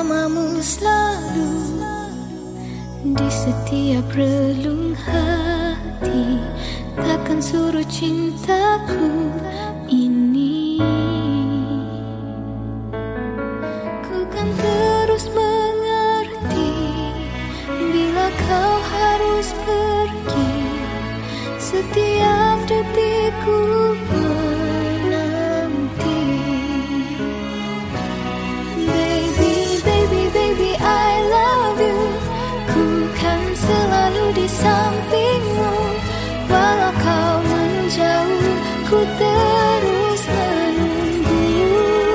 namamu selalu di setiap relung hati. Takkan suruh cintaku ini. Ku kan terus mengerti bila kau harus pergi. Setiap detikku menanti. Baby, baby, baby, I love you. Ku kan selalu di sampingmu. Walau kau menjauh, ku terus menunggu.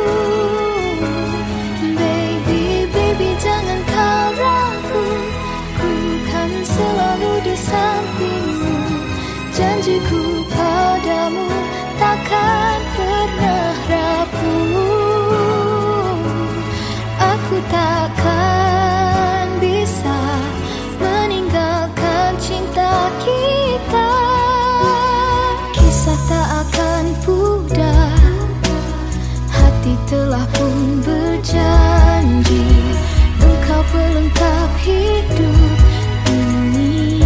Baby, baby, jangan kau ragu. Ku kan selalu di sampingmu. Janjiku padamu takkan pernah rapuh. Aku takkan bisa meninggalkan cinta kita. Kisah tak akan pudar. Hati telah pun berjanji. Engkau pelengkap hidup ini.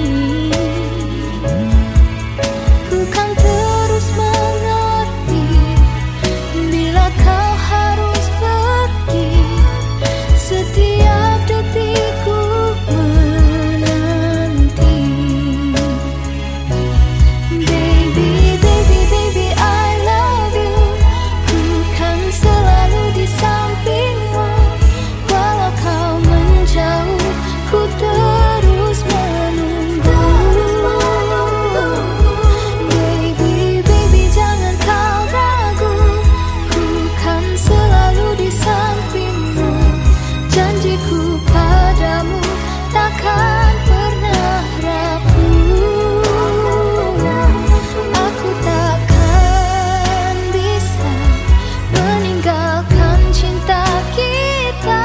Ku kan terus mengerti bila kau harus pergi. Setiap detikku menanti. Baby, baby, baby, I love you. Ku kan selalu di sampingmu. Walau kau menjauh, ku terus menunggu. Baby, baby, jangan kau ragu. Ku kan selalu di sampingmu. Janjiku padamu takkan pernah rapuh. Aku takkan bisa meninggalkan cinta kita.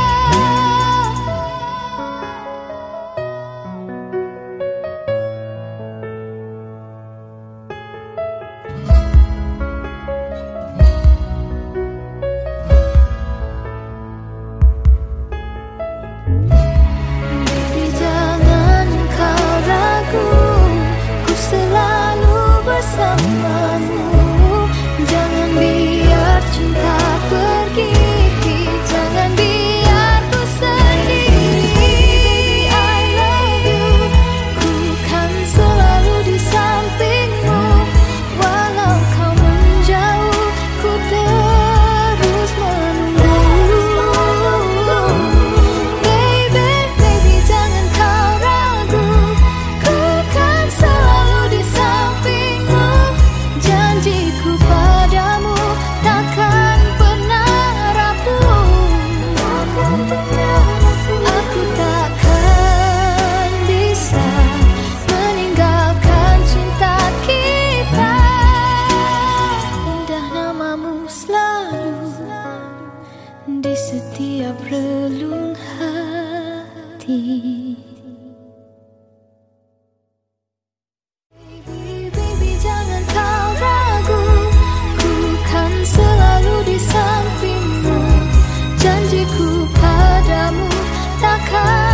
Baby, jangan kau ragu. Ku selalu bersamamu. Jangan biar cinta pergi. Jangan biar ku sendiri. I love you. Ku kan selalu di sampingmu. Walau kau menjauh, ku terus menunggu. Baby, baby, jangan kau ragu. Ku kan selalu di sampingmu. Janjiku padamu takkan pernah rapuh. Aku takkan bisa meninggalkan cinta kita. Indah namamu selalu di setiap relung hati. Baby, baby, jangan kau ragu. Ku kan selalu di sampingmu. Janjiku padamu takkan